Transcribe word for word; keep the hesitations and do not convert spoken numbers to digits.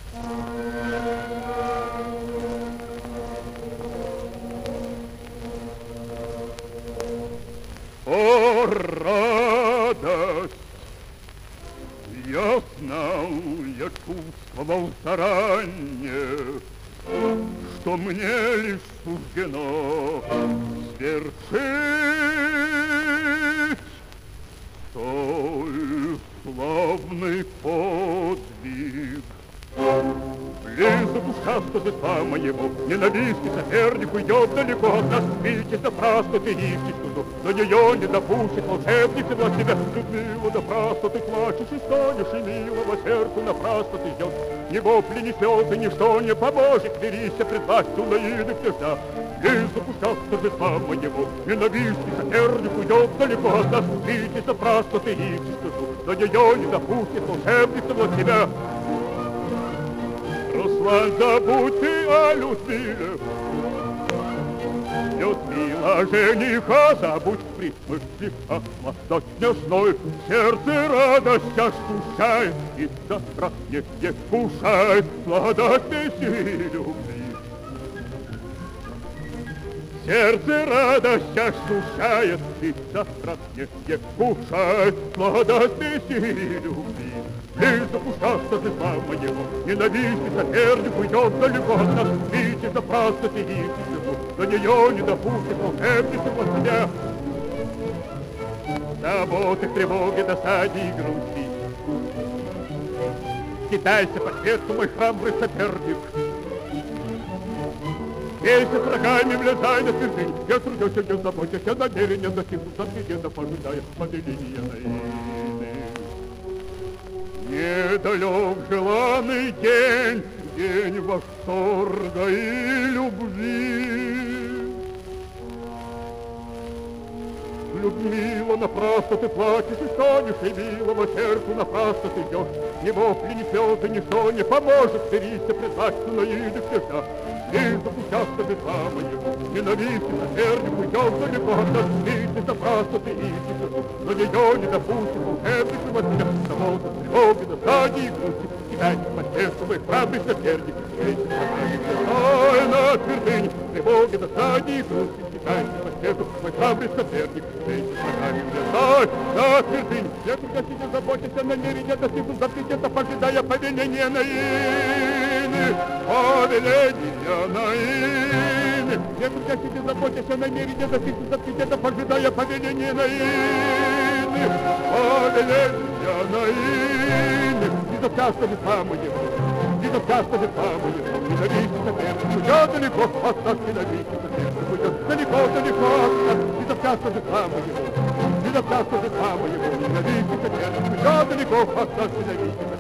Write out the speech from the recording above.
О, радость! Я знал, я чувствовал заранее, что мне лишь суждено свершить столь славный подвиг. Близок ушастый детва моего, ненавистный соперник уйдет далеко от нас. Видите, напрасно ты ищешь чужу, но ее не допустит волшебница для тебя. Людмила, напрасно ты плачешь и стонешь, и милого сердцу напрасно ты ждешь. Ни вопли, ни слезы, ничто не поможет, верися пред властью наиды княжна. Близок ушастый детва моего, ненавистный соперник уйдет далеко от нас. Видите, напрасно ты ищешь чужу, но ее не допустит волшебница для тебя. Руслан, забудь ты о Людмиле. Людмила, жениха, забудь при мысли о молодой нежной. Сердце радость ощущает, и завтра не, не кушает сладостности любви. Сердце радость ощущает, и завтра не, не кушает сладостности любви. Близок ушастый детва моего, ненавистный соперник уйдет далеко от нас. Видите, напрасно ты ищешь, до нее не допустит волшебница под себя. Заботы, тревоги, досаде и грусти. Кидайся по свету, мой храбрый соперник. Бейся врагами, влезай на твердынь. Я трудился, не заботясь, я намеренно достигну запредельно, ожидая повеления наины. Недалек желанный день, день восторга и любви. Людмила, напрасно ты плачешь и стонешь, и милого сердцу напрасно ты идешь. Ни вопли, ни слезы, ничто не поможет, смирися пред властью наиды княжна. Близок ушастый детва моего, ненавистный соперник уйдет далеко от нас. Видите, напрасно ты ищешь, но ее не допустит волшебница во тебя. Забота, тревоги, досаде и грусти. Кидайся по сердцу, мой храбрый соперник. Ой, на твердынь, тревоги, досаде и грусти. Кидайся по сердцу, мой храбрый соперник. Ой, на твердынь, я только сидя заботиться, намерения достигнут запретета, пожидая повеления наины. Повеления наины. Я только сидя заботиться, намерения достигнут запретета, пожидая повеления наины. Повеления наины. Безопасно детва моего, безопасно детва моего, ненавистный соперник уйдет далеко от нас, ненавистный соперник уйдет далеко-далеко от нас. Безопасно детва моего, безопасно детва моего, ненавистный соперник уйдет далеко от нас, ненавистный соперник.